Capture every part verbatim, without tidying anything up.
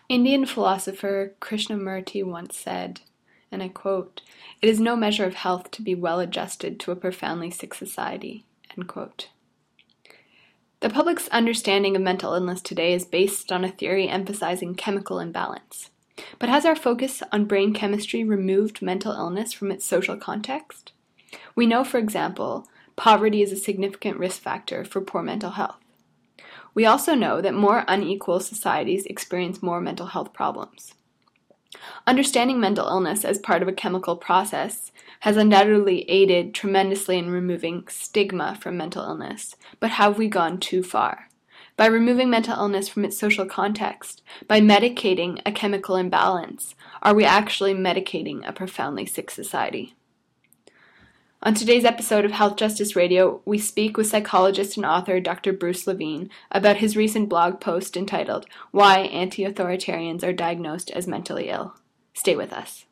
Indian philosopher Krishnamurti once said, and I quote, "It is no measure of health to be well adjusted to a profoundly sick society." End quote. The public's understanding of mental illness today is based on a theory emphasizing chemical imbalance. But has our focus on brain chemistry removed mental illness from its social context? We know, for example, poverty is a significant risk factor for poor mental health. We also know that more unequal societies experience more mental health problems. Understanding mental illness as part of a chemical process has undoubtedly aided tremendously in removing stigma from mental illness, but have we gone too far? By removing mental illness from its social context, by medicating a chemical imbalance, are we actually medicating a profoundly sick society? On today's episode of Health Justice Radio, we speak with psychologist and author Doctor Bruce Levine about his recent blog post entitled, "Why Anti-Authoritarians Are Diagnosed as Mentally Ill." Stay with us.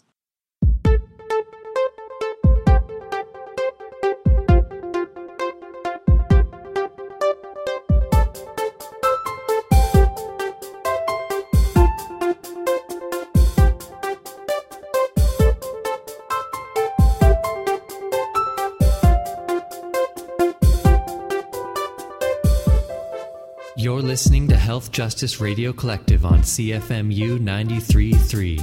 You're listening to Health Justice Radio Collective on C F M U ninety-three point three.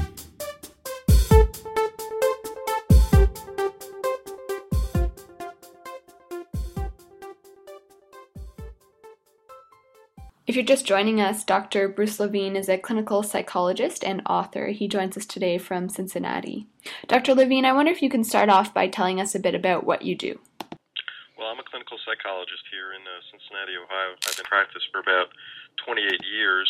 If you're just joining us, Doctor Bruce Levine is a clinical psychologist and author. He joins us today from Cincinnati. Doctor Levine, I wonder if you can start off by telling us a bit about what you do. Well, I'm a clinical psychologist here in uh, Cincinnati, Ohio. I've been in practice for about twenty-eight years,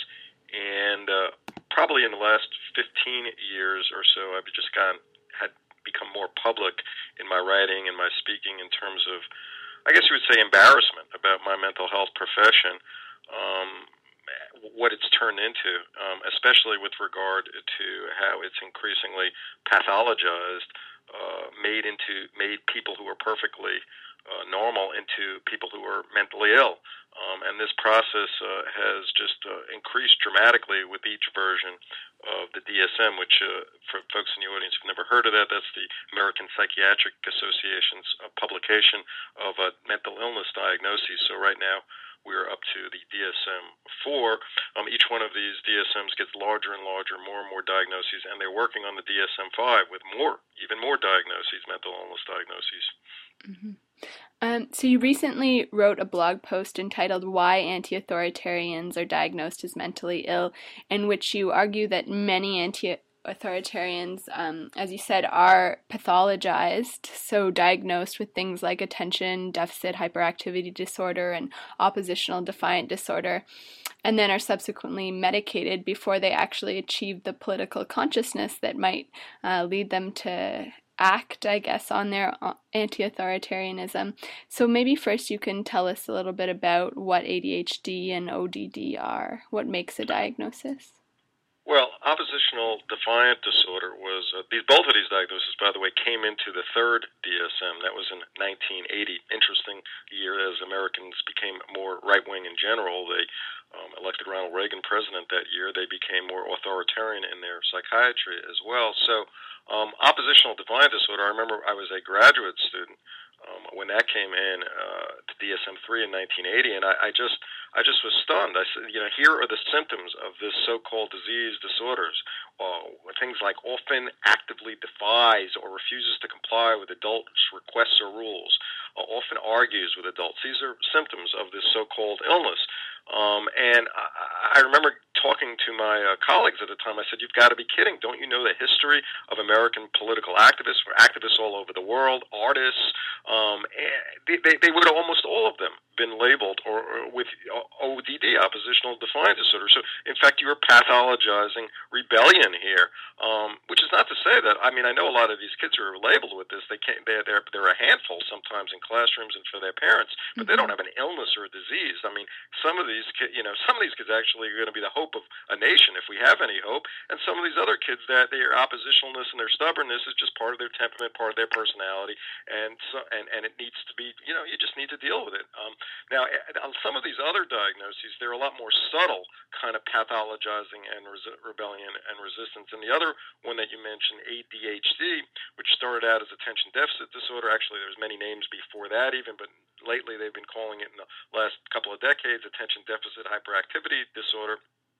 and uh, probably in the last fifteen years or so, I've just gotten, had become more public in my writing and my speaking in terms of, I guess you would say, embarrassment about my mental health profession, um, what it's turned into, um, especially with regard to how it's increasingly pathologized, uh, made into made people who are perfectly Uh, normal into people who are mentally ill. Um, and this process uh, has just uh, increased dramatically with each version of the D S M, which uh, for folks in the audience who've never heard of that, that's the American Psychiatric Association's uh, publication of uh, mental illness diagnoses. So right now we're up to the D S M four. Um, each one of these D S Ms gets larger and larger, more and more diagnoses, and they're working on the D S M five with more, even more diagnoses, mental illness diagnoses. Mm-hmm. Um, so you recently wrote a blog post entitled "Why Anti-Authoritarians Are Diagnosed as Mentally Ill," in which you argue that many anti-authoritarians, um, as you said, are pathologized, so diagnosed with things like attention deficit hyperactivity disorder and oppositional defiant disorder, and then are subsequently medicated before they actually achieve the political consciousness that might uh, lead them to act, I guess, on their anti-authoritarianism. So maybe first you can tell us a little bit about what A D H D and O D D are. What makes a diagnosis? Well, oppositional defiant disorder was, uh, these, both of these diagnoses, by the way, came into the third D S M. That was in nineteen eighty. Interesting year as Americans became more right-wing in general. They um, elected Ronald Reagan president that year. They became more authoritarian in their psychiatry as well. So um, oppositional defiant disorder, I remember I was a graduate student um, when that came in uh, to D S M three in nineteen eighty, and I, I just I just was stunned. I said, you know, here are the symptoms of this so-called disease disorders. Uh, things like often actively defies or refuses to comply with adults' requests or rules, uh, often argues with adults. These are symptoms of this so-called illness. Um, and I, I remember talking to my uh, colleagues at the time. I said, "You've got to be kidding. Don't you know the history of American political activists, activists all over the world, artists?" Um, and they, they, they would have almost all of them been labeled or, or with O D D, oppositional defiant disorder. So, in fact, you were pathologizing rebellion here, um, which is not to say that, I mean, I know a lot of these kids who are labeled with this, they can't, they're, they're, they're a handful sometimes in classrooms and for their parents, but they don't have an illness or a disease. I mean, some of these kids, you know, some of these kids actually are going to be the hope of a nation if we have any hope, and some of these other kids, that their oppositionalness and their stubbornness is just part of their temperament, part of their personality, and so, and, and it needs to be, you know, you just need to deal with it. Um, Now, on some of these other diagnoses, they're a lot more subtle, kind of pathologizing and res- rebellion and resistance. And the other one that you mentioned, A D H D, which started out as attention deficit disorder. Actually, there's many names before that even, but lately they've been calling it in the last couple of decades attention deficit hyperactivity disorder.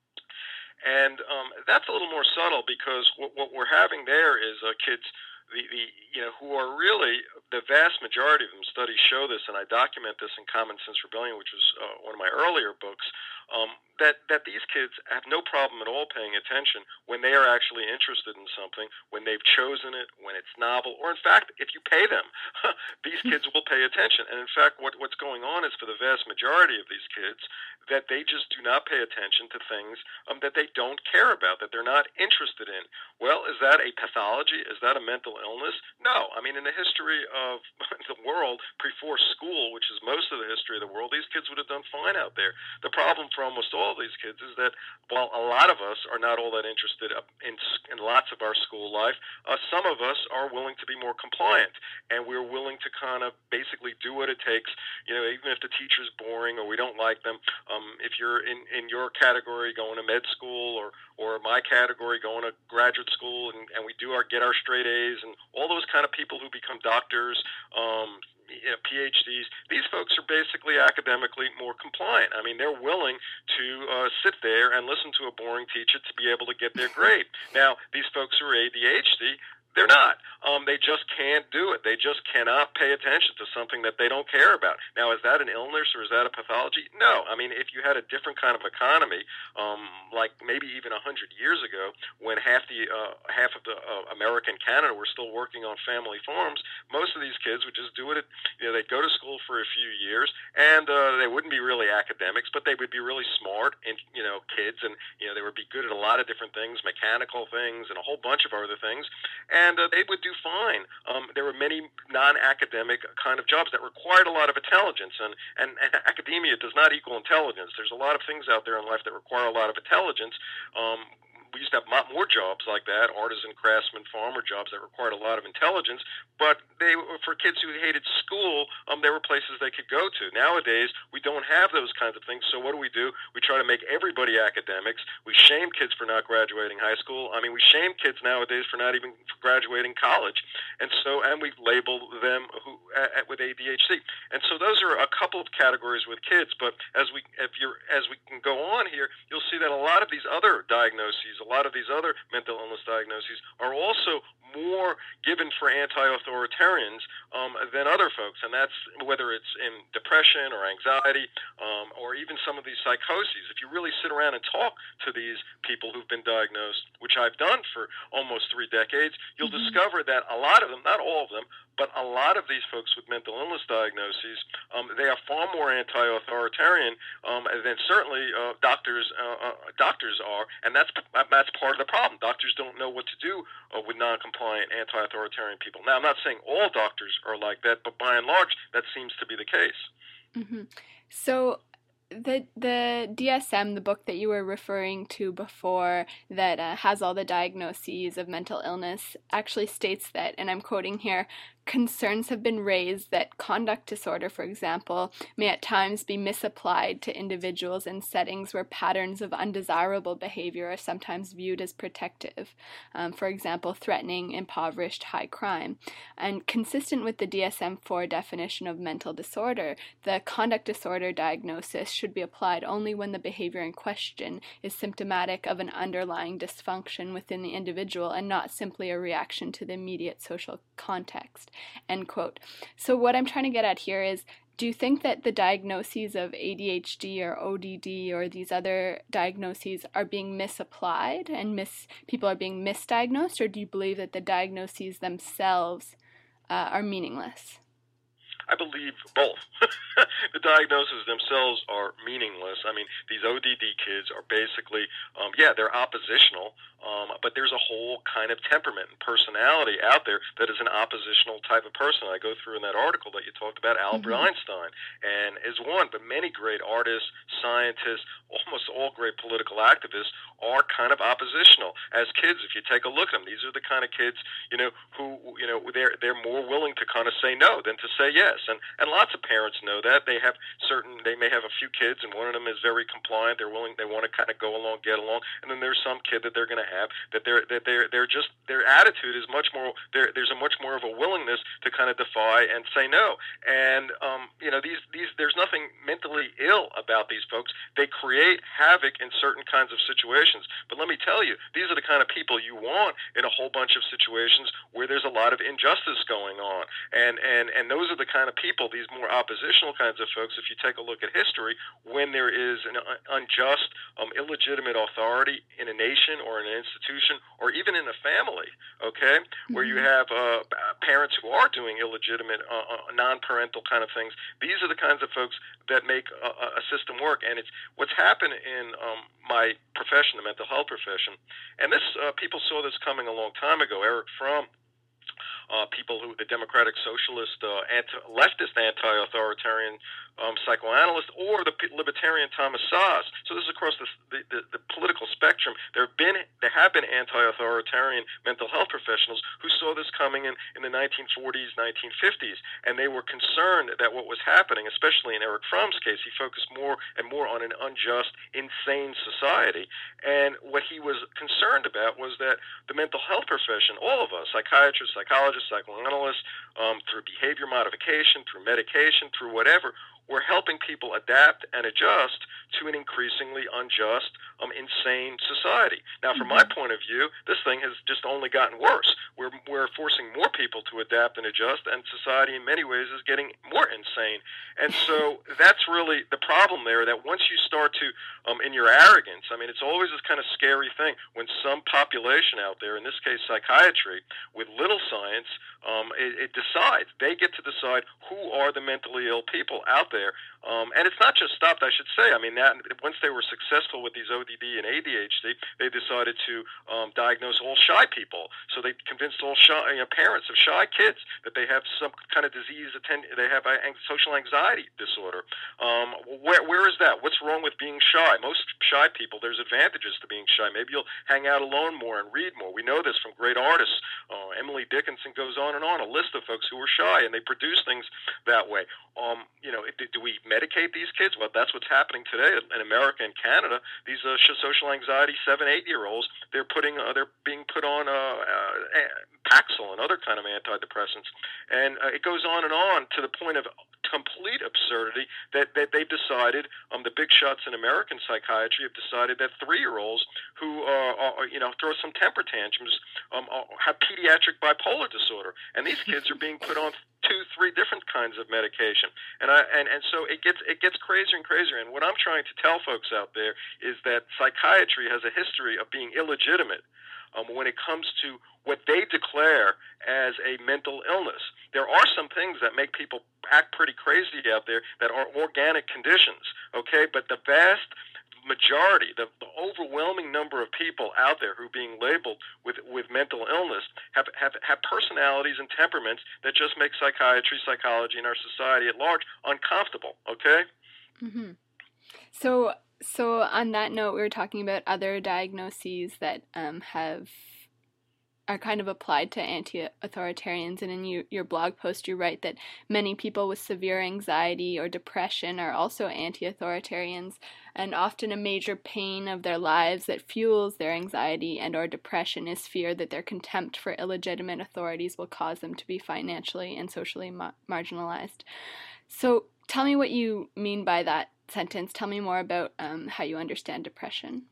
And um, that's a little more subtle because what, what we're having there is uh, kids The, the you know who are really the vast majority of them. Studies show this, and I document this in Common Sense Rebellion, which was uh, one of my earlier books. Um, that that these kids have no problem at all paying attention when they are actually interested in something, when they've chosen it, when it's novel, or in fact, if you pay them, these kids will pay attention. And in fact, what what's going on is for the vast majority of these kids that they just do not pay attention to things um, that they don't care about, that they're not interested in. Well, is that a pathology? Is that a mental illness? No. I mean, in the history of the world, before school, which is most of the history of the world, these kids would have done fine out there. The problem for almost all of these kids is that while a lot of us are not all that interested in, in lots of our school life, uh, some of us are willing to be more compliant, and we're willing to kind of basically do what it takes, you know, even if the teacher's boring or we don't like them. Um, if you're in, in your category going to med school or, or my category going to graduate school, and, and we do our get our straight A's and all those kind of people who become doctors, um, you know, P H Ds, these folks are basically academically more compliant. I mean, they're willing to uh, sit there and listen to a boring teacher to be able to get their grade. Now, these folks who are A D H D, they're not. Um, they just can't do it. They just cannot pay attention to something that they don't care about. Now, is that an illness or is that a pathology? No. I mean, if you had a different kind of economy, um, like maybe even a hundred years ago, when half the uh, half of the uh, American Canada were still working on family farms, most of these kids would just do it. You know, they'd go to school for a few years, and uh, they wouldn't be really academics, but they would be really smart and you know kids, and you know they would be good at a lot of different things, mechanical things, and a whole bunch of other things. And uh, they would do fine. Um, there were many non-academic kind of jobs that required a lot of intelligence, and, and, and academia does not equal intelligence. There's a lot of things out there in life that require a lot of intelligence. Um, we used to have a lot more jobs like that, artisan, craftsman, farmer jobs that required a lot of intelligence, but they for kids who hated school, um, there were places they could go to. Nowadays, we don't have those kinds of things, so what do we do? We try to make everybody academics. We shame kids for not graduating high school. I mean, we shame kids nowadays for not even graduating college, and so and we label them who uh, with A D H D. And so those are a couple of categories with kids, but as we if you're as we can go on here, you'll see that a lot of these other diagnoses, a lot of these other mental illness diagnoses are also more given for anti-authoritarians um, than other folks, and that's whether it's in depression or anxiety um, or even some of these psychoses. If you really sit around and talk to these people who've been diagnosed, which I've done for almost three decades, you'll mm-hmm. discover that a lot of them, not all of them, but a lot of these folks with mental illness diagnoses, um, they are far more anti-authoritarian um, than certainly uh, doctors uh, uh, doctors are, and that's that's part of the problem. Doctors don't know what to do uh, with non-compliant, anti-authoritarian people. Now, I'm not saying all doctors are like that, but by and large, that seems to be the case. Mm-hmm. So the the D S M, the book that you were referring to before, that uh, has all the diagnoses of mental illness, actually states that, and I'm quoting here, concerns have been raised that conduct disorder, for example, may at times be misapplied to individuals in settings where patterns of undesirable behavior are sometimes viewed as protective. Um, for example, threatening, impoverished, high crime. And consistent with the D S M four definition of mental disorder, the conduct disorder diagnosis should be applied only when the behavior in question is symptomatic of an underlying dysfunction within the individual and not simply a reaction to the immediate social context. End quote. So what I'm trying to get at here is, do you think that the diagnoses of A D H D or O D D or these other diagnoses are being misapplied and mis people are being misdiagnosed, or do you believe that the diagnoses themselves uh, are meaningless? I believe both. The diagnoses themselves are meaningless. I mean, these O D D kids are basically, um, yeah, they're oppositional, um, but there's a whole kind of temperament and personality out there that is an oppositional type of person. I go through in that article that you talked about, Albert mm-hmm. Einstein, and is one, but many great artists, scientists, almost all great political activists are kind of oppositional. As kids, if you take a look at them, these are the kind of kids, you know, who, you know, they're, they're more willing to kind of say no than to say yes. this, and and lots of parents know that. They have certain, they may have a few kids, and one of them is very compliant. They're willing, they want to kind of go along, get along, and then there's some kid that they're going to have that they're that they're they're just their attitude is much more. There there's a much more of a willingness to kind of defy and say no. And um, you know, these these there's nothing mentally ill about these folks. They create havoc in certain kinds of situations. But let me tell you, these are the kind of people you want in a whole bunch of situations where there's a lot of injustice going on. And and and those are the kind of people, these more oppositional kinds of folks, if you take a look at history, when there is an unjust, um, illegitimate authority in a nation or in an institution or even in a family, okay, mm-hmm. where you have uh, parents who are doing illegitimate, uh, uh, non-parental kind of things, these are the kinds of folks that make a, a system work. And it's what's happened in um, my profession, the mental health profession, and this uh, people saw this coming a long time ago. Erich Fromm, Uh, people who, the democratic socialist, uh, anti, leftist anti-authoritarian um, psychoanalyst, or the libertarian Thomas Szasz. So this is across the, the, the, the political spectrum. There have been, there have been anti-authoritarian mental health professionals who saw this coming in, in the nineteen forties, nineteen fifties, and they were concerned that what was happening, especially in Erich Fromm's case, he focused more and more on an unjust, insane society. And what he was concerned about was that the mental health profession, all of us, psychiatrists, psychologists, psychoanalysts, um, through behavior modification, through medication, through whatever, we're helping people adapt and adjust to an increasingly unjust, um, insane society. Now, from my point of view, this thing has just only gotten worse. We're we're forcing more people to adapt and adjust, and society in many ways is getting more insane. And so that's really the problem there, that once you start to, um, in your arrogance, I mean, it's always this kind of scary thing when some population out there, in this case psychiatry, with little science, um, it, it decides, they get to decide who are the mentally ill people out there. Um, and it's not just stopped, I should say. I mean, that, once they were successful with these O D D and A D H D, they decided to um, diagnose all shy people. So they convinced all shy, you know, parents of shy kids that they have some kind of disease, attend, they have a social anxiety disorder. Um, where, where is that? What's wrong with being shy? Most shy people, there's advantages to being shy. Maybe you'll hang out alone more and read more. We know this from great artists. Uh, Emily Dickinson goes on and on, a list of folks who are shy, and they produce things that way. Um, you know, do we medicate these kids? Well, that's what's happening today in America and Canada. These uh, social anxiety seven, eight-year-olds, they're putting, uh, they're being put on uh, uh, Paxil and other kind of antidepressants, and uh, it goes on and on to the point of complete absurdity that, that they've decided, um, the big shots in American psychiatry have decided that three-year-olds who uh, are, you know, throw some temper tantrums um, have pediatric bipolar disorder, and these kids are being put on two, three different kinds of medication, and I and, and so it gets it gets crazier and crazier. And what I'm trying to tell folks out there is that psychiatry has a history of being illegitimate um, when it comes to what they declare as a mental illness. There are some things that make people act pretty crazy out there that are organic conditions, okay? But the vast majority, the, the overwhelming number of people out there who are being labeled with, with mental illness have, have, have personalities and temperaments that just make psychiatry, psychology, and our society at large uncomfortable, okay? Mm-hmm. So, so on that note, we were talking about other diagnoses that um, have are kind of applied to anti-authoritarians, and in you, your blog post you write that many people with severe anxiety or depression are also anti-authoritarians, and often a major pain of their lives that fuels their anxiety and or depression is fear that their contempt for illegitimate authorities will cause them to be financially and socially ma- marginalized. So tell me what you mean by that sentence. Tell me more about um, how you understand depression.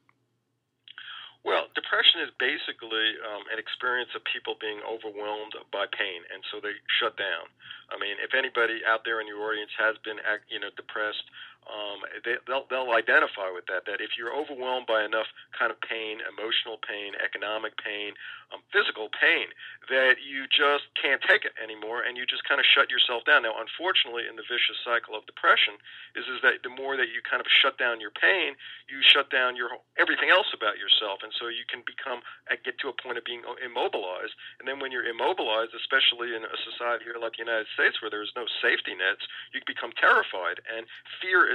Well, depression is basically um, an experience of people being overwhelmed by pain, and so they shut down. I mean, if anybody out there in your audience has been, you know, depressed, um, they, they'll, they'll identify with that, that if you're overwhelmed by enough kind of pain, emotional pain, economic pain, um, physical pain, that you just can't take it anymore, and you just kind of shut yourself down. Now, unfortunately, in the vicious cycle of depression is, is that the more that you kind of shut down your pain, you shut down your everything else about yourself, and so you can become, get to a point of being immobilized. And then when you're immobilized, especially in a society here like the United States where there's no safety nets, you become terrified, and fear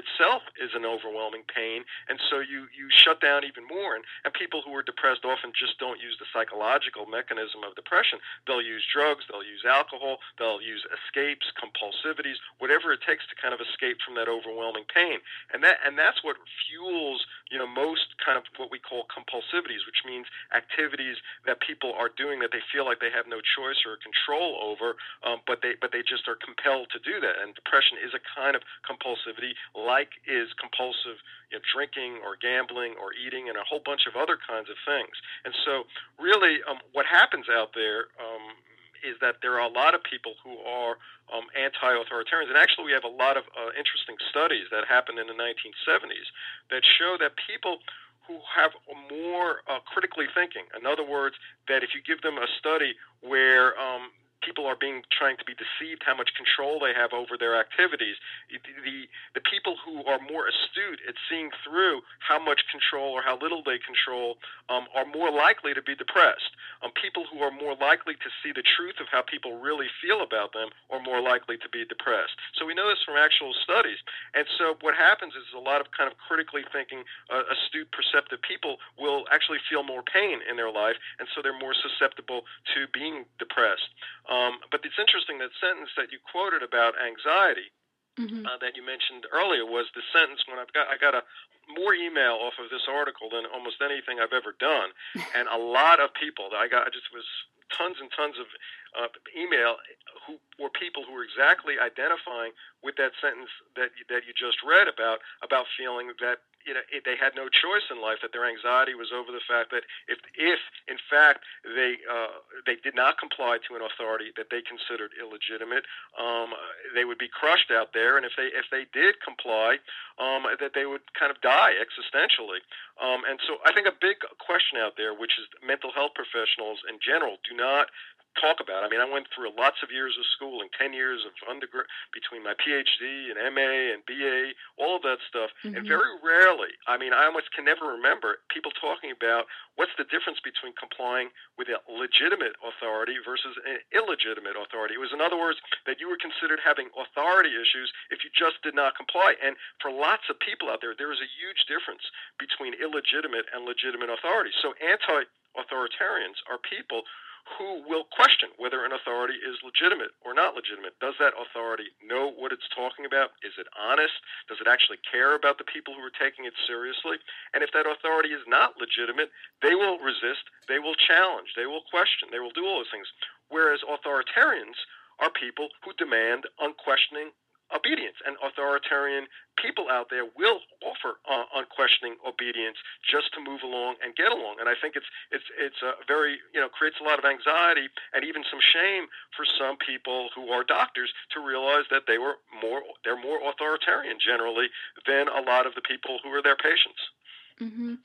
itself is an overwhelming pain, and so you, you shut down even more. And, and people who are depressed often just don't use the psychological mechanism of depression. They'll use drugs, they'll use alcohol, they'll use escapes, compulsivities, whatever it takes to kind of escape from that overwhelming pain. And that and that's what fuels, you know, most kind of what we call compulsivities, which means activities that people are doing that they feel like they have no choice or control over, um, but they but they just are compelled to do that. And depression is a kind of compulsivity, like is compulsive, you know, drinking or gambling or eating and a whole bunch of other kinds of things. And so really um, what happens out there um, is that there are a lot of people who are um, anti-authoritarians. And actually we have a lot of uh, interesting studies that happened in the nineteen seventies that show that people who have more uh, critically thinking, in other words, that if you give them a study where um, people are being trying to be deceived how much control they have over their activities, the the people who are more astute at seeing through how much control or how little they control um, are more likely to be depressed. Um, people who are more likely to see the truth of how people really feel about them are more likely to be depressed. So we know this from actual studies. And so what happens is a lot of kind of critically thinking, uh, astute, perceptive people will actually feel more pain in their life, and so they're more susceptible to being depressed. Um, but it's interesting, that sentence that you quoted about anxiety mm-hmm. uh, that you mentioned earlier was the sentence when I've got I got a more email off of this article than almost anything I've ever done, and a lot of people that I got I just was tons and tons of uh, email who were people who were exactly identifying with that sentence that that you just read about about feeling that, you know, it, they had no choice in life, that their anxiety was over the fact that if, if in fact, they uh, they did not comply to an authority that they considered illegitimate, um, they would be crushed out there, and if they if they did comply, um, that they would kind of die existentially. Um, and so I think a big question out there, which is mental health professionals in general do not talk about. I mean, I went through lots of years of schooling, ten years of undergrad, between my P H D and M A and B A, all of that stuff. Mm-hmm. And very rarely, I mean, I almost can never remember people talking about what's the difference between complying with a legitimate authority versus an illegitimate authority. It was, in other words, that you were considered having authority issues if you just did not comply. And for lots of people out there, there is a huge difference between illegitimate and legitimate authority. So anti-authoritarians are people who will question whether an authority is legitimate or not legitimate. Does that authority know what it's talking about? Is it honest? Does it actually care about the people who are taking it seriously? And if that authority is not legitimate, they will resist, they will challenge, they will question, they will do all those things. Whereas authoritarians are people who demand unquestioning obedience, and authoritarian people out there will offer uh, unquestioning obedience just to move along and get along. And I think it's it's it's a very, you know, creates a lot of anxiety and even some shame for some people who are doctors to realize that they were more they're more authoritarian generally than a lot of the people who are their patients. Mm-hmm.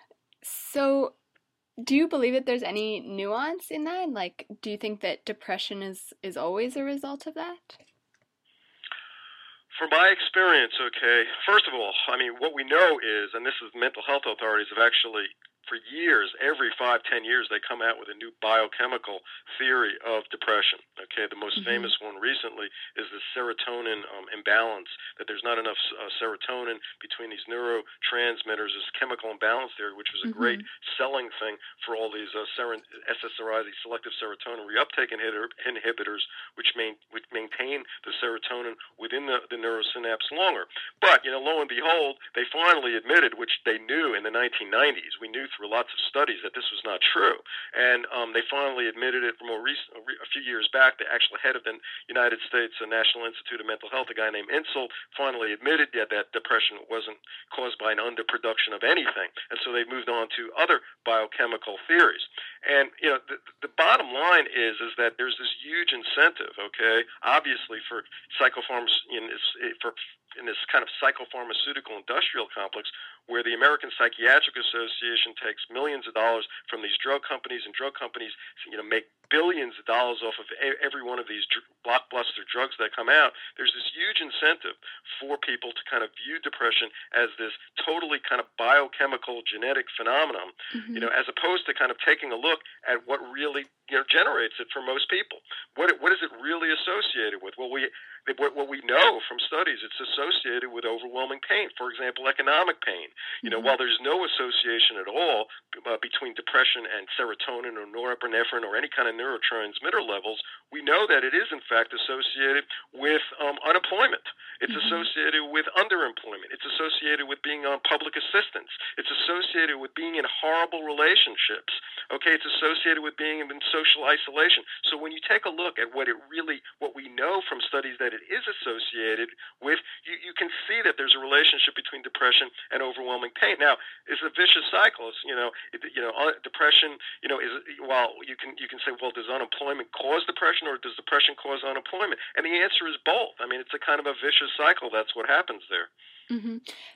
So, do you believe that there's any nuance in that? Like, do you think that depression is is always a result of that? From my experience, okay, first of all, I mean, what we know is, and this is mental health authorities have actually, for years, every five, ten years, they come out with a new biochemical theory of depression. Okay, the most mm-hmm. famous one recently is the serotonin um, imbalance, that there's not enough uh, serotonin between these neurotransmitters, this chemical imbalance theory, which was a mm-hmm. great selling thing for all these uh, ser- S S R I, these selective serotonin reuptake inhibitor- inhibitors, which, main- which maintain the serotonin within the, the neurosynapse longer. But, you know, lo and behold, they finally admitted, which they knew in the nineteen nineties, we knew through lots of studies that this was not true. And um, they finally admitted it more recent, a few years back. The actual head of the United States National Institute of Mental Health, a guy named Insel, finally admitted yeah, that depression wasn't caused by an underproduction of anything. And so they moved on to other biochemical theories. And, you know, the, the bottom line is, is that there's this huge incentive, okay, obviously for psychopharmaceuticals, in this, for in this kind of psychopharmaceutical industrial complex where the American Psychiatric Association takes millions of dollars from these drug companies, and drug companies, you know, make billions of dollars off of every one of these dr- blockbuster drugs that come out. There's this huge incentive for people to kind of view depression as this totally kind of biochemical genetic phenomenon, mm-hmm. you know, as opposed to kind of taking a look at what really, you know, generates it for most people. What what is it really associated with? Well, we what, what we know from studies, it's associated with overwhelming pain. For example, economic pain. You know, mm-hmm. while there's no association at all uh, between depression and serotonin or norepinephrine or any kind of neurotransmitter levels, we know that it is in fact associated with um, unemployment. It's mm-hmm. associated with underemployment. It's associated with being on public assistance. It's associated with being in horrible relationships. Okay, it's associated with being in social isolation. So when you take a look at what it really, what we know from studies that it is associated with, you, you can see that there's a relationship between depression and overwhelming pain. Now, it's a vicious cycle. It's, you know, it, you know, depression. You know, is while you can you can say, well, does unemployment cause depression or does depression cause unemployment? And the answer is both. I mean, it's a kind of a vicious cycle. That's what happens there. Mm-hmm.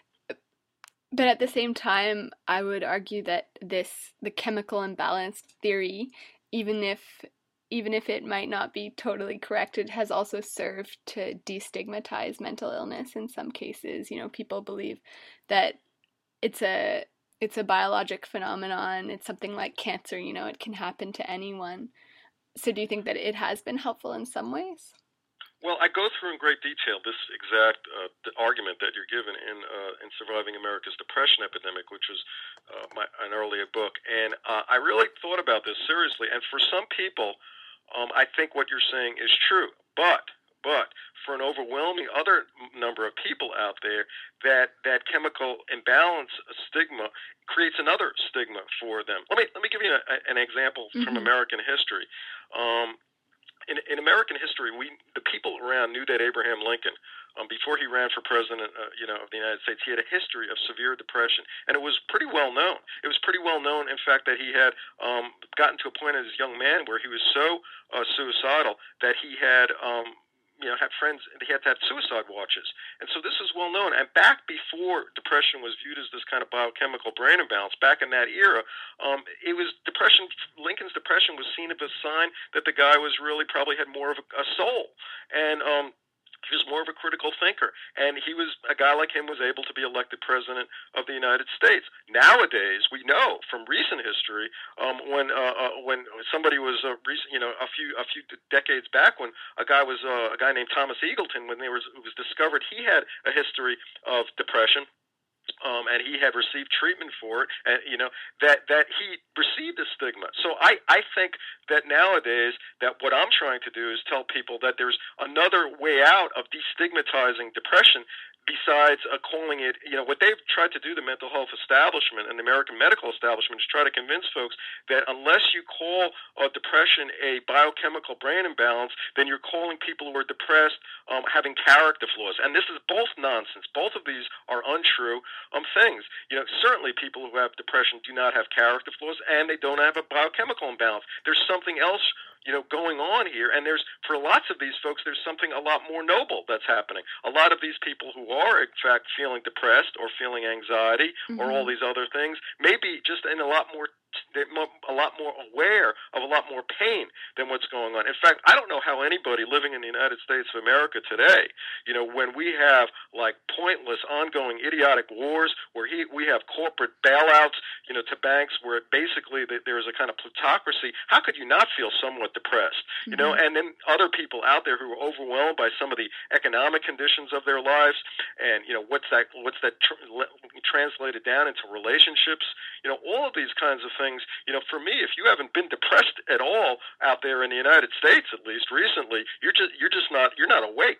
But at the same time, I would argue that this, the chemical imbalance theory, even if even if it might not be totally correct, it has also served to destigmatize mental illness in some cases. You know, people believe that it's a it's a biologic phenomenon. It's something like cancer, you know, it can happen to anyone. So do you think that it has been helpful in some ways? Well, I go through in great detail this exact uh, argument that you're given in uh, in Surviving America's Depression Epidemic, which was uh, my, an earlier book. And uh, I really thought about this seriously. And for some people, um, I think what you're saying is true. But but for an overwhelming other number of people out there, that, that chemical imbalance stigma creates another stigma for them. Let me let me give you a, an example mm-hmm. from American history. Um, In, in American history, we the people around knew that Abraham Lincoln, um, before he ran for president, uh, you know, of the United States, he had a history of severe depression, and it was pretty well known. It was pretty well known, in fact, that he had um, gotten to a point as a young man where he was so uh, suicidal that he had. Um, you know, had friends, he had to have suicide watches. And so this is well known. And back before depression was viewed as this kind of biochemical brain imbalance, back in that era, um, it was depression, Lincoln's depression was seen as a sign that the guy was really probably had more of a, a soul. And, um, he was more of a critical thinker, and he was a guy like him was able to be elected president of the United States. Nowadays, we know from recent history, um, when uh, uh, when somebody was uh, recent, you know, a few a few decades back, when a guy was uh, a guy named Thomas Eagleton, when there was it was discovered he had a history of depression. Um, and he had received treatment for it, and you know that that he received a stigma. So I, I think that nowadays that what I'm trying to do is tell people that there's another way out of destigmatizing depression besides uh, calling it, you know, what they've tried to do, the mental health establishment and the American medical establishment, is try to convince folks that unless you call uh, depression a biochemical brain imbalance, then you're calling people who are depressed um, having character flaws. And this is both nonsense. Both of these are untrue um, things. You know, certainly people who have depression do not have character flaws, and they don't have a biochemical imbalance. There's something else, you know, going on here, and there's, for lots of these folks, there's something a lot more noble that's happening. A lot of these people who are, in fact, feeling depressed or feeling anxiety mm-hmm. or all these other things, maybe just in a lot more they're a lot more aware of a lot more pain than what's going on. In fact, I don't know how anybody living in the United States of America today, you know, when we have like pointless, ongoing, idiotic wars where he, we have corporate bailouts, you know, to banks where basically there is a kind of plutocracy, how could you not feel somewhat depressed? You know, mm-hmm. and then other people out there who are overwhelmed by some of the economic conditions of their lives, and you know, what's that? What's that tr- translated down into relationships? You know, all of these kinds of things. You know, for me, if you haven't been depressed at all out there in the United States, at least recently, you're just you're just not you're not awake.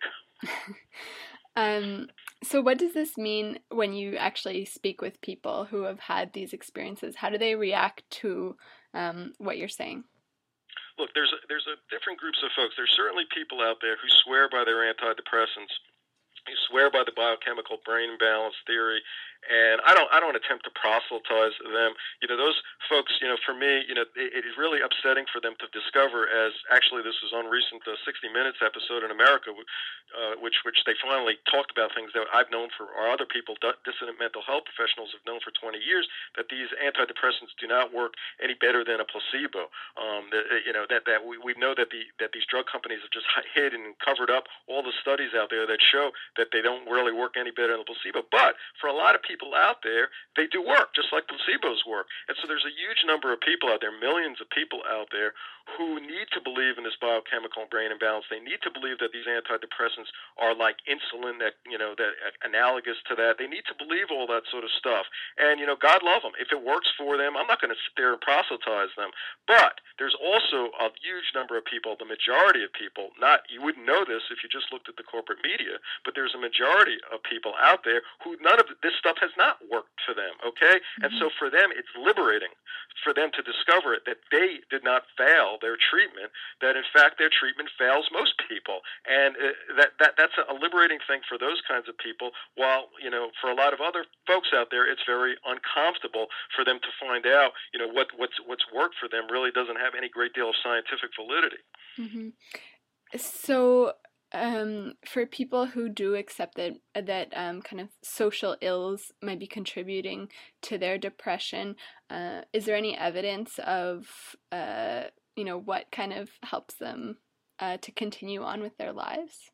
um. So, what does this mean when you actually speak with people who have had these experiences? How do they react to um, what you're saying? Look, there's a, there's a different groups of folks. There's certainly people out there who swear by their antidepressants. You swear by the biochemical brain imbalance theory, and I don't I don't attempt to proselytize them. You know, those folks, you know, for me, you know, it, it is really upsetting for them to discover, as actually this was on recent uh, sixty minutes episode in America, uh, which which they finally talked about things that I've known for, or other people, dissident mental health professionals have known for twenty years, that these antidepressants do not work any better than a placebo. Um, that, you know, that, that we, we know that the that these drug companies have just hid and covered up all the studies out there that show that they don't really work any better than a placebo. But for a lot of people out there, they do work, just like placebos work. And so there's a huge number of people out there, millions of people out there, who need to believe in this biochemical brain imbalance. They need to believe that these antidepressants are like insulin, that, you know, that analogous to that. They need to believe all that sort of stuff. And, you know, God love them. If it works for them, I'm not going to sit there and proselytize them. But there's also a huge number of people, the majority of people, not, you wouldn't know this if you just looked at the corporate media, but there's a majority of people out there who none of this stuff has not worked for them, okay? Mm-hmm. And so for them, it's liberating for them to discover it, that they did not fail their treatment, that in fact their treatment fails most people. And uh, that, that that's a liberating thing for those kinds of people, while, you know, for a lot of other folks out there, it's very uncomfortable for them to find out, you know, what, what's, what's worked for them really doesn't have any great deal of scientific validity. Mm-hmm. So um, for people who do accept that, that um, kind of social ills might be contributing to their depression, uh, is there any evidence of, uh, you know, what kind of helps them uh, to continue on with their lives?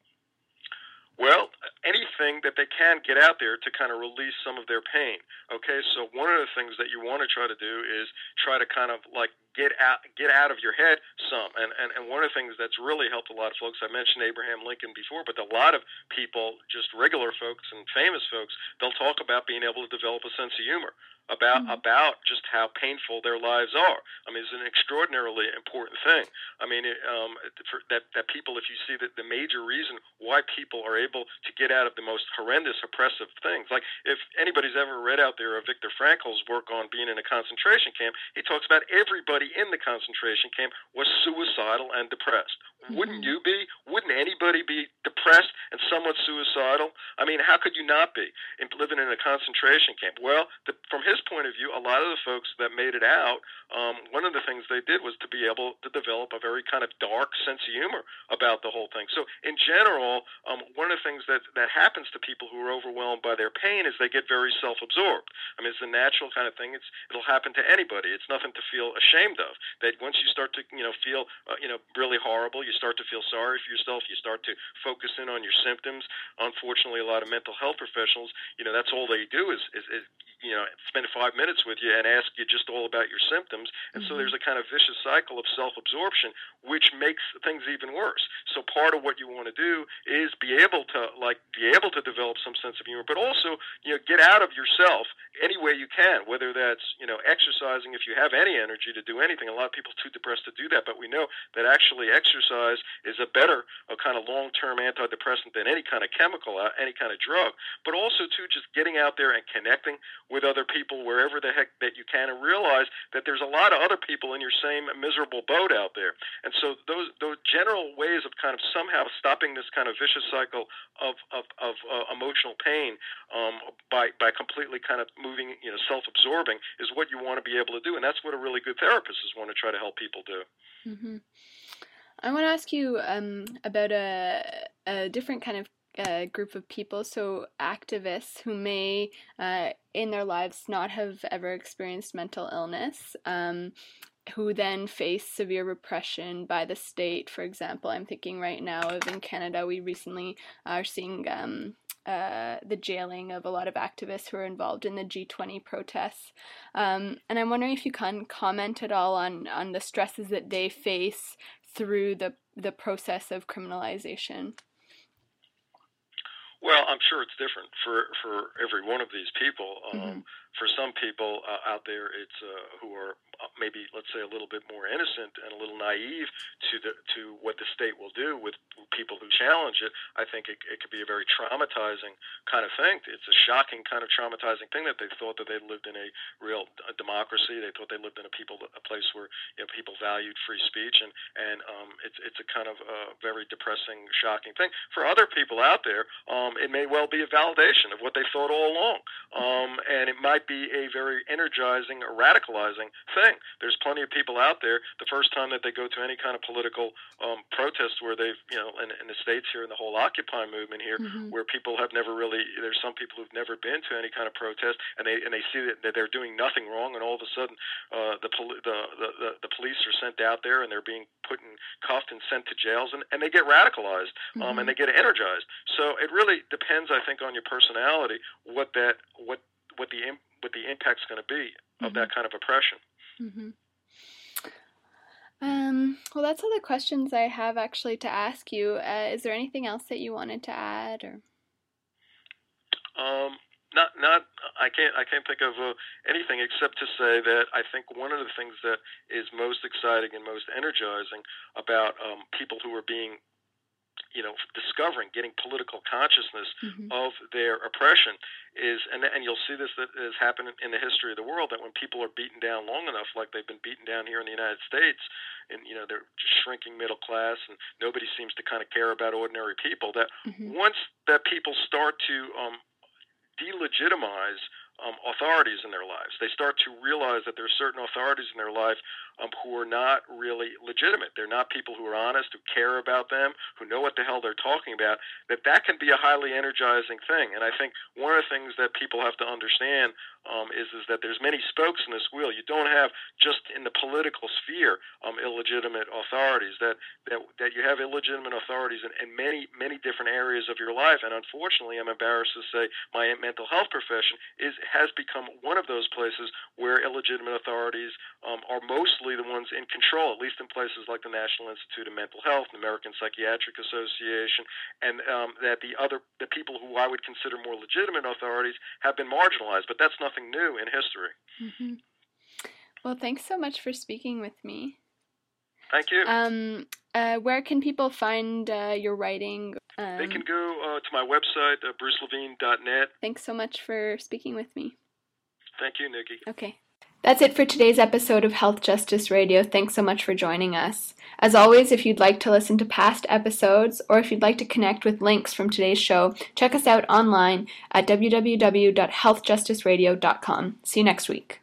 Well, anything that they can get out there to kind of release some of their pain. Okay, so one of the things that you want to try to do is try to kind of like get out get out of your head some. And, and, and one of the things that's really helped a lot of folks, I mentioned Abraham Lincoln before, but a lot of people, just regular folks and famous folks, they'll talk about being able to develop a sense of humor, about mm-hmm. about just how painful their lives are. I mean, it's an extraordinarily important thing. I mean, it, um, for, that, that people, if you see that the major reason why people are able to get out of the most horrendous, oppressive things, like if anybody's ever read out there of Viktor Frankl's work on being in a concentration camp, he talks about everybody in the concentration camp was suicidal and depressed. Mm-hmm. Wouldn't you be? Wouldn't anybody be depressed and somewhat suicidal? I mean, how could you not be in, living in a concentration camp? Well, the, from his point of view, a lot of the folks that made it out, um, one of the things they did was to be able to develop a very kind of dark sense of humor about the whole thing. So in general, um, one of the things that, that happens to people who are overwhelmed by their pain is they get very self-absorbed. I mean, it's a natural kind of thing. It's, it'll happen to anybody. It's nothing to feel ashamed of. That once you start to, you know, feel, uh, you know, really horrible, you start to feel sorry for yourself, you start to focus in on your symptoms. Unfortunately, a lot of mental health professionals, you know, that's all they do is, is, is you know, spend five minutes with you and ask you just all about your symptoms. And mm-hmm. so there's a kind of vicious cycle of self-absorption, which makes things even worse. So part of what you want to do is be able to, like, be able to develop some sense of humor, but also, you know, get out of yourself any way you can, whether that's, you know, exercising if you have any energy to do anything. A lot of people are too depressed to do that, but we know that actually exercise is a better a kind of long-term antidepressant than any kind of chemical, uh, any kind of drug. But also, too, just getting out there and connecting with other people wherever the heck that you can, and realize that there's a lot of other people in your same miserable boat out there. And so those those general ways of kind of somehow stopping this kind of vicious cycle of of, of uh, emotional pain um, by by completely kind of moving, you know, self-absorbing is what you want to be able to do, and that's what a really good therapist is want to try to help people do. Mm-hmm. I want to ask you um, about a, a different kind of uh, group of people, so activists who may uh, in their lives not have ever experienced mental illness, um, who then face severe repression by the state. For example, I'm thinking right now of in Canada, we recently are seeing um, uh, the jailing of a lot of activists who are involved in the G twenty protests. Um, and I'm wondering if you can comment at all on, on the stresses that they face through the the process of criminalization. Well, I'm sure it's different for for every one of these people. Um, mm-hmm. For some people uh, out there, it's uh, who are maybe, let's say, a little bit more innocent and a little naive to the to what the state will do with people who challenge it. I think it, it could be a very traumatizing kind of thing. It's a shocking kind of traumatizing thing that they thought that they lived in a real a democracy. They thought they lived in a people a place where, you know, people valued free speech, and and um, it's it's a kind of uh, very depressing, shocking thing. For other people out there, um, it may well be a validation of what they thought all along, um, and it might be a very energizing or radicalizing thing. There's plenty of people out there, the first time that they go to any kind of political um, protest where they've, you know, in, in the States here, in the whole Occupy movement here, mm-hmm. where people have never really, there's some people who've never been to any kind of protest, and they and they see that, that they're doing nothing wrong, and all of a sudden uh, the, poli- the, the, the the police are sent out there, and they're being put in cuffed and sent to jails, and, and they get radicalized, um, Mm-hmm. and they get energized. So it really depends, I think, on your personality, what that what what the what the impact's going to be of Mm-hmm. that kind of oppression. Mm-hmm. Um, well, that's all the questions I have actually to ask you. Uh, is there anything else that you wanted to add, or? Um, not, not. I can't. I can't think of uh, anything except to say that I think one of the things that is most exciting and most energizing about um, people who are being, you know, discovering, getting political consciousness Mm-hmm. of their oppression is, and and you'll see this that has happened in the history of the world, that when people are beaten down long enough, like they've been beaten down here in the United States, and you know they're just shrinking middle class, and nobody seems to kind of care about ordinary people. That Mm-hmm. once that people start to um, delegitimize um, authorities in their lives. They start to realize that there are certain authorities in their life um, who are not really legitimate. They're not people who are honest, who care about them, who know what the hell they're talking about, that that can be a highly energizing thing. And I think one of the things that people have to understand um, is, is that there's many spokes in this wheel. You don't have just in the political sphere um, illegitimate authorities, that, that, that you have illegitimate authorities in, in many, many different areas of your life. And unfortunately, I'm embarrassed to say my mental health profession is has become one of those places where illegitimate authorities um, are mostly the ones in control, at least in places like the National Institute of Mental Health, the American Psychiatric Association, and um, that the other the people who I would consider more legitimate authorities have been marginalized. But that's nothing new in history. Mm-hmm. Well, thanks so much for speaking with me. Thank you. Um, uh, where can people find uh, your writing? Um, they can go uh, to my website, uh, bruce levine dot net. Thanks so much for speaking with me. Thank you, Nikki. Okay. That's it for today's episode of Health Justice Radio. Thanks so much for joining us. As always, if you'd like to listen to past episodes, or if you'd like to connect with links from today's show, check us out online at w w w dot health justice radio dot com. See you next week.